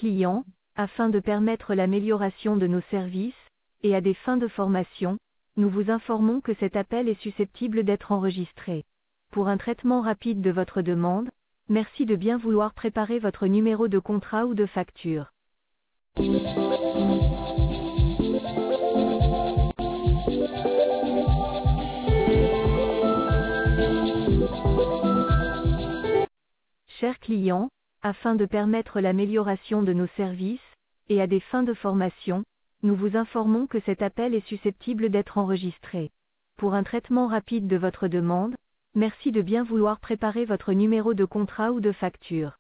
client, afin de permettre l'amélioration de nos services, et à des fins de formation, nous vous informons que cet appel est susceptible d'être enregistré. Pour un traitement rapide de votre demande, merci de bien vouloir préparer votre numéro de contrat ou de facture. Chers clients, afin de permettre l'amélioration de nos services, et à des fins de formation, nous vous informons que cet appel est susceptible d'être enregistré. Pour un traitement rapide de votre demande, merci de bien vouloir préparer votre numéro de contrat ou de facture.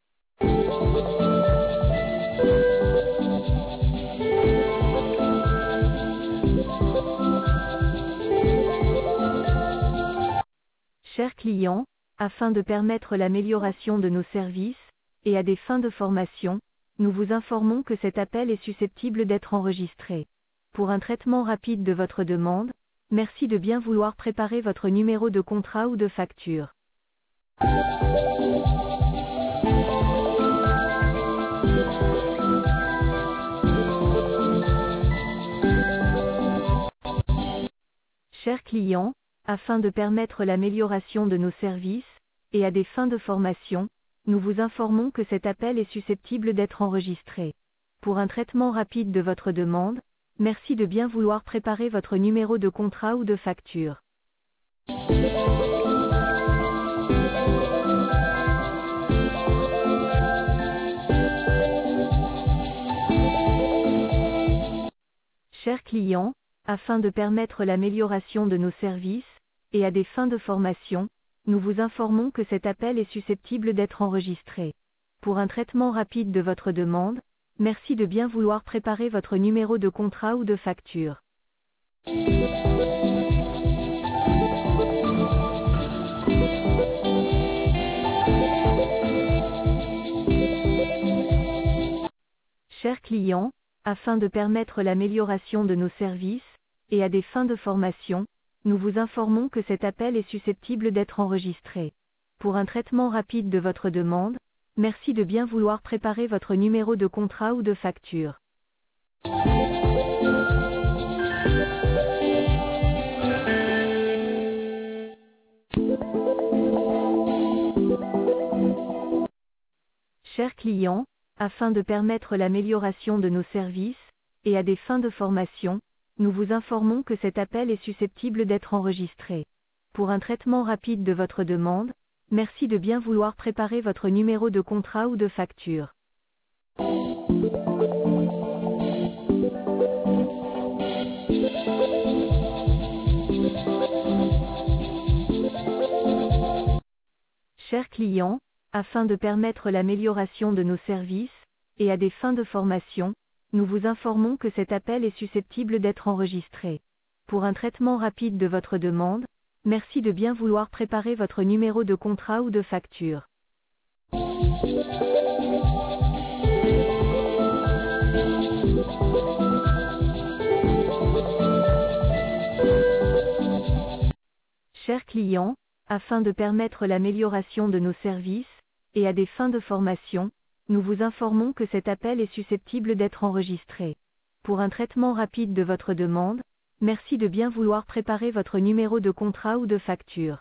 Chers clients, afin de permettre l'amélioration de nos services, et à des fins de formation, nous vous informons que cet appel est susceptible d'être enregistré. Pour un traitement rapide de votre demande, merci de bien vouloir préparer votre numéro de contrat ou de facture. Chers clients, afin de permettre l'amélioration de nos services, et à des fins de formation, nous vous informons que cet appel est susceptible d'être enregistré. Pour un traitement rapide de votre demande, merci de bien vouloir préparer votre numéro de contrat ou de facture. Chers clients, afin de permettre l'amélioration de nos services, et à des fins de formation, nous vous informons que cet appel est susceptible d'être enregistré. Pour un traitement rapide de votre demande, merci de bien vouloir préparer votre numéro de contrat ou de facture. Chers clients, afin de permettre l'amélioration de nos services, et à des fins de formation, nous vous informons que cet appel est susceptible d'être enregistré. Pour un traitement rapide de votre demande, merci de bien vouloir préparer votre numéro de contrat ou de facture. Chers clients, afin de permettre l'amélioration de nos services, et à des fins de formation, nous vous informons que cet appel est susceptible d'être enregistré. Pour un traitement rapide de votre demande, merci de bien vouloir préparer votre numéro de contrat ou de facture. Chers clients, afin de permettre l'amélioration de nos services, et à des fins de formation, nous vous informons que cet appel est susceptible d'être enregistré. Pour un traitement rapide de votre demande, merci de bien vouloir préparer votre numéro de contrat ou de facture. Chers clients, afin de permettre l'amélioration de nos services, et à des fins de formation, nous vous informons que cet appel est susceptible d'être enregistré. Pour un traitement rapide de votre demande, merci de bien vouloir préparer votre numéro de contrat ou de facture.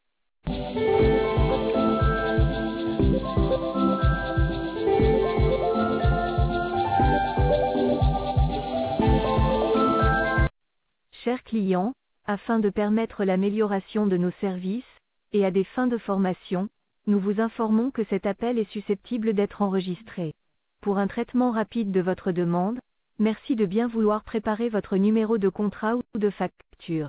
Chers clients, afin de permettre l'amélioration de nos services, et à des fins de formation, nous vous informons que cet appel est susceptible d'être enregistré. Pour un traitement rapide de votre demande, merci de bien vouloir préparer votre numéro de contrat ou de facture.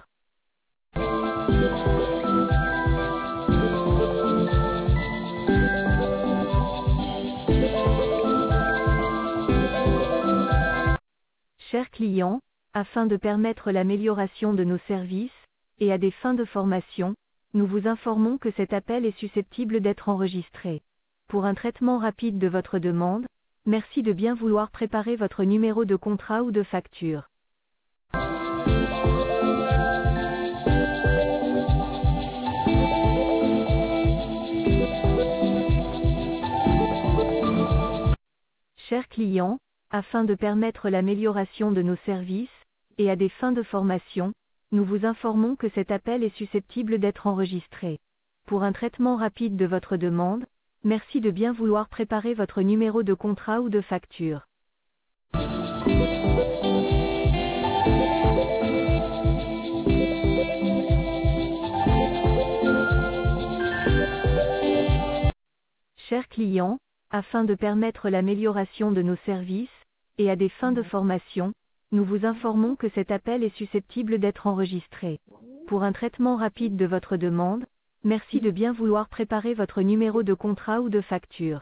Chers clients, afin de permettre l'amélioration de nos services, et à des fins de formation, nous vous informons que cet appel est susceptible d'être enregistré. Pour un traitement rapide de votre demande, merci de bien vouloir préparer votre numéro de contrat ou de facture. Chers clients, afin de permettre l'amélioration de nos services, et à des fins de formation, nous vous informons que cet appel est susceptible d'être enregistré. Pour un traitement rapide de votre demande, merci de bien vouloir préparer votre numéro de contrat ou de facture. Chers clients, afin de permettre l'amélioration de nos services, et à des fins de formation, nous vous informons que cet appel est susceptible d'être enregistré. Pour un traitement rapide de votre demande, merci de bien vouloir préparer votre numéro de contrat ou de facture.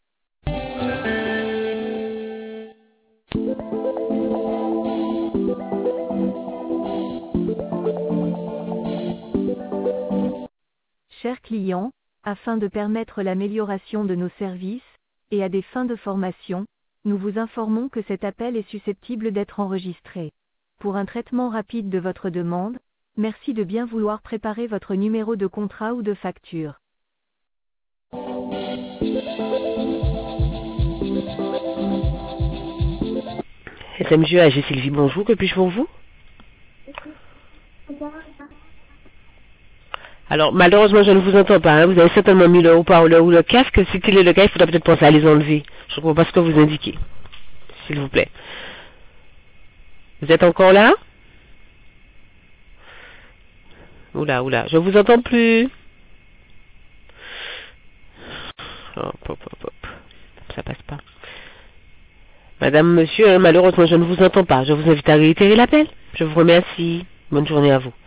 Chers clients, afin de permettre l'amélioration de nos services, et à des fins de formation, nous vous informons que cet appel est susceptible d'être enregistré. Pour un traitement rapide de votre demande, merci de bien vouloir préparer votre numéro de contrat ou de facture. SMJ AG Sylvie, bonjour, que puis-je pour vous? Alors, malheureusement, je ne vous entends pas. Vous avez certainement mis le haut-parleur ou le casque. Si tel est le cas, il faudra peut-être penser à les enlever. Je ne comprends pas ce que vous indiquez. S'il vous plaît. Vous êtes encore là? Oula, je vous entends plus. Hop. Ça passe pas. Madame, monsieur, malheureusement, je ne vous entends pas. Je vous invite à réitérer l'appel. Je vous remercie. Bonne journée à vous.